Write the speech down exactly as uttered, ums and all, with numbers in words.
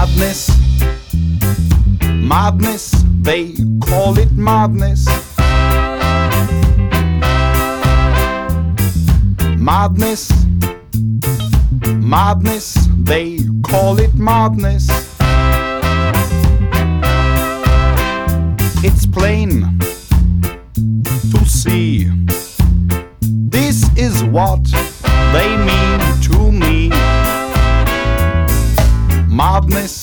Madness, madness, they call it madness. Madness, madness, they call it madness. It's plain to see, this is what they mean to me. Madness,